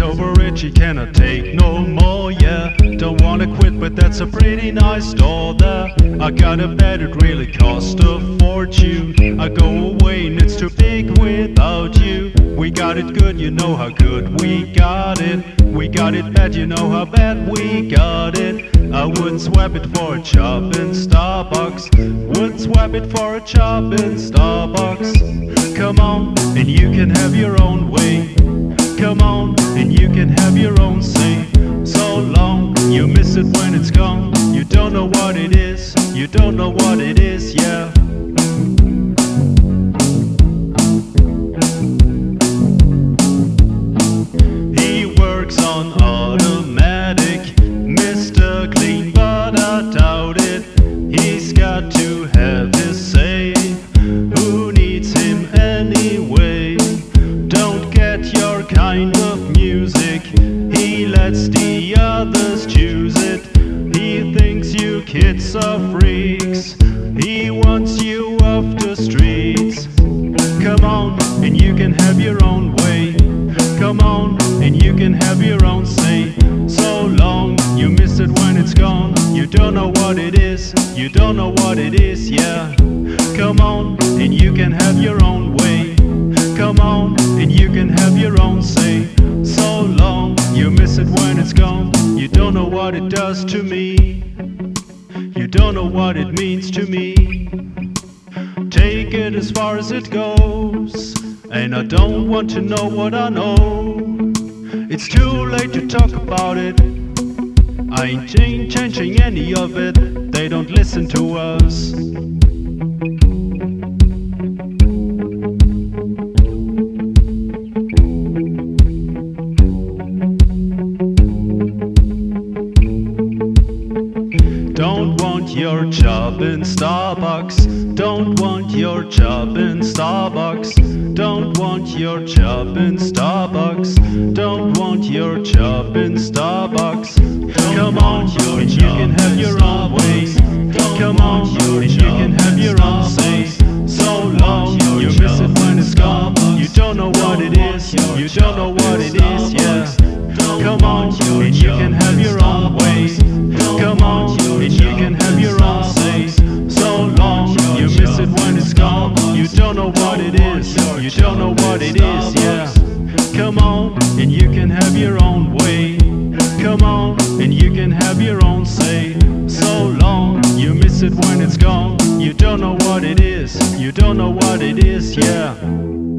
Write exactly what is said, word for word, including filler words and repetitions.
over it, she cannot take no more, yeah. Don't wanna quit, but that's a pretty nice door there. I got a bed, it really cost a fortune. I go away and it's too big without you. We got it good, you know how good we got it. We got it bad, you know how bad we got it. I wouldn't swap it for a job in Starbucks. Wouldn't swap it for a job in Starbucks. Come on, and you can have your own way. Come on, and you can have your own say. So long, you miss it when it's gone. You don't know what it is, you don't know what it is, yeah. He works on automatic, Mister Clean, but I doubt it. He's got to have his say. Who needs him anyway? Don't get your kind of music. He lets the others choose it. He thinks you kids are freaks. He wants you off the streets. Come on, and you can have your own way. Come on, and you can have your own say. So long, you miss it when it's gone. You don't know what it is, you don't know what it is, yeah. Come on, and you can have your own way. Come on, and you can have your own say. So long, you miss it when it's gone. You don't know what it does to me. You don't know what it means to me. Take it as far as it goes, and I don't want to know what I know. It's too late to talk about it. I ain't changing any of it. They don't listen to us. Don't want your job in Starbucks. Don't want your job in Starbucks. Don't want your job in Starbucks. Don't want your job in Starbucks. Come on, and you can have your own way. Come on, and you can have your own say. So long, you miss it when it's gone. You don't know what it is, you don't know what it is, yeah. Come on, and you can have your own way. Come on, and you can have your own say. So long, you miss it when it's gone. You don't know what it is, you don't know what it is, yeah. Come on, and you can have your own way. Come on, and you can have your own say. So long, you miss it when it's gone. You don't know what it is, you don't know what it is, yeah.